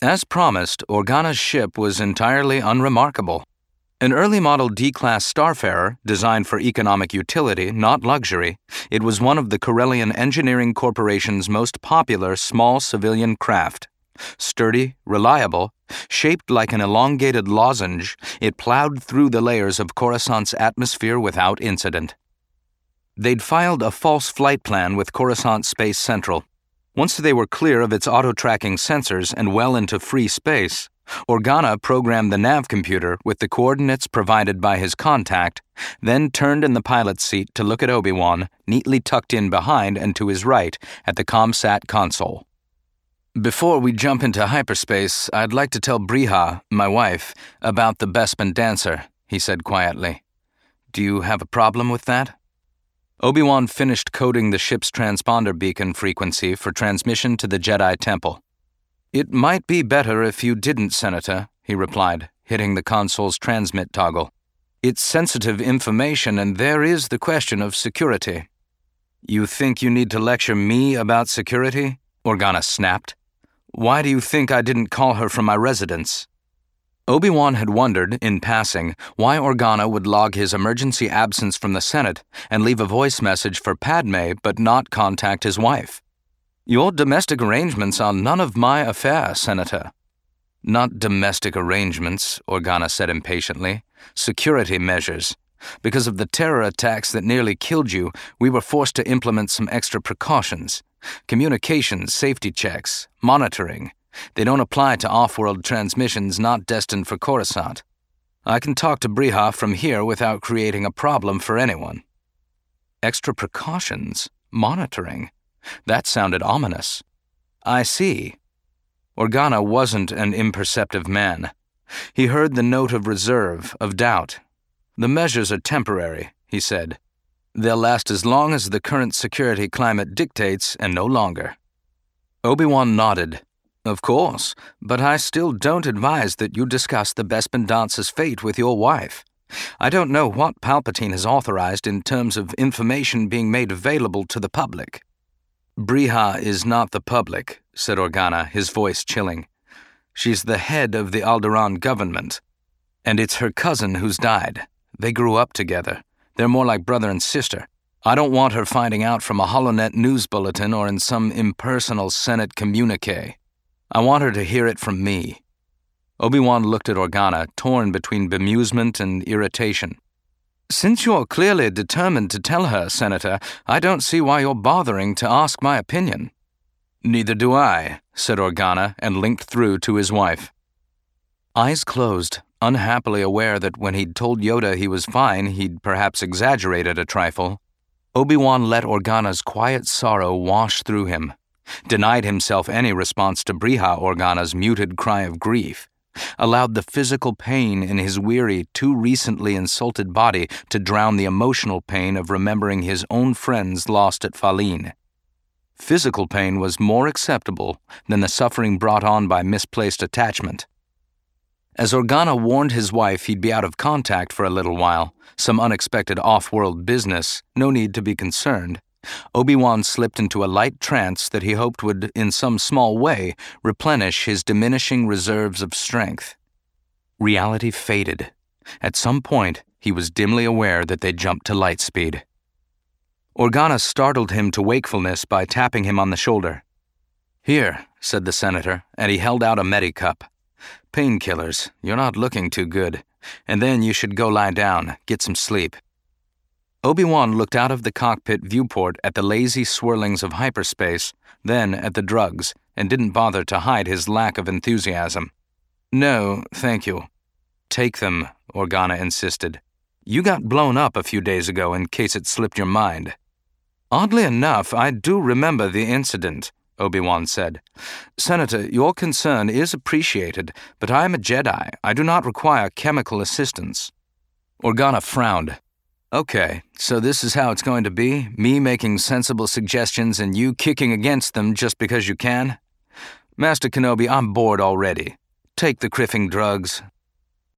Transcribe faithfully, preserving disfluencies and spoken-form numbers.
As promised, Organa's ship was entirely unremarkable. An early model D-class Starfarer, designed for economic utility, not luxury, it was one of the Corellian Engineering Corporation's most popular small civilian craft. Sturdy, reliable, shaped like an elongated lozenge, it plowed through the layers of Coruscant's atmosphere without incident. They'd filed a false flight plan with Coruscant Space Central. Once they were clear of its auto-tracking sensors and well into free space, Organa programmed the nav computer with the coordinates provided by his contact, then turned in the pilot's seat to look at Obi-Wan, neatly tucked in behind and to his right at the ComSat console. "Before we jump into hyperspace, I'd like to tell Briha, my wife, about the Bespin dancer," he said quietly. "Do you have a problem with that?" Obi-Wan finished coding the ship's transponder beacon frequency for transmission to the Jedi Temple. "It might be better if you didn't, Senator," he replied, hitting the console's transmit toggle. "It's sensitive information, and there is the question of security." "You think you need to lecture me about security?" Organa snapped. "Why do you think I didn't call her from my residence?" Obi-Wan had wondered, in passing, why Organa would log his emergency absence from the Senate and leave a voice message for Padme but not contact his wife. "Your domestic arrangements are none of my affair, Senator." "Not domestic arrangements," Organa said impatiently. "Security measures. Because of the terror attacks that nearly killed you, we were forced to implement some extra precautions. Communications, safety checks, monitoring. They don't apply to off-world transmissions not destined for Coruscant. I can talk to Briha from here without creating a problem for anyone." Extra precautions? Monitoring? That sounded ominous. "I see." Organa wasn't an imperceptive man. He heard the note of reserve, of doubt. "The measures are temporary," he said. "They'll last as long as the current security climate dictates and no longer." Obi-Wan nodded. "Of course, but I still don't advise that you discuss the Bespin dancer's fate with your wife. I don't know what Palpatine has authorized in terms of information being made available to the public." "Briha is not the public," said Organa, his voice chilling. "She's the head of the Alderaan government. And it's her cousin who's died. They grew up together. They're more like brother and sister. I don't want her finding out from a HoloNet news bulletin or in some impersonal Senate communique. I want her to hear it from me." Obi-Wan looked at Organa, torn between bemusement and irritation. "Since you're clearly determined to tell her, Senator, I don't see why you're bothering to ask my opinion." "Neither do I," said Organa, and linked through to his wife. Eyes closed, unhappily aware that when he'd told Yoda he was fine, he'd perhaps exaggerated a trifle, Obi-Wan let Organa's quiet sorrow wash through him, denied himself any response to Briha Organa's muted cry of grief, allowed the physical pain in his weary, too recently insulted body to drown the emotional pain of remembering his own friends lost at Faline. Physical pain was more acceptable than the suffering brought on by misplaced attachment. As Organa warned his wife he'd be out of contact for a little while, some unexpected off-world business, no need to be concerned, Obi-Wan slipped into a light trance that he hoped would, in some small way, replenish his diminishing reserves of strength. Reality faded. At some point, he was dimly aware that they'd jumped to light speed. Organa startled him to wakefulness by tapping him on the shoulder. "Here," said the senator, and he held out a Medicup. "Painkillers. You're not looking too good. And then you should go lie down, get some sleep." Obi-Wan looked out of the cockpit viewport at the lazy swirlings of hyperspace, then at the drugs, and didn't bother to hide his lack of enthusiasm. "No, thank you." "Take them," Organa insisted. "You got blown up a few days ago in case it slipped your mind." "Oddly enough, I do remember the incident," Obi-Wan said. "Senator, your concern is appreciated, but I am a Jedi. I do not require chemical assistance." Organa frowned. "Okay, so this is how it's going to be? Me making sensible suggestions and you kicking against them just because you can? Master Kenobi, I'm bored already. Take the criffing drugs.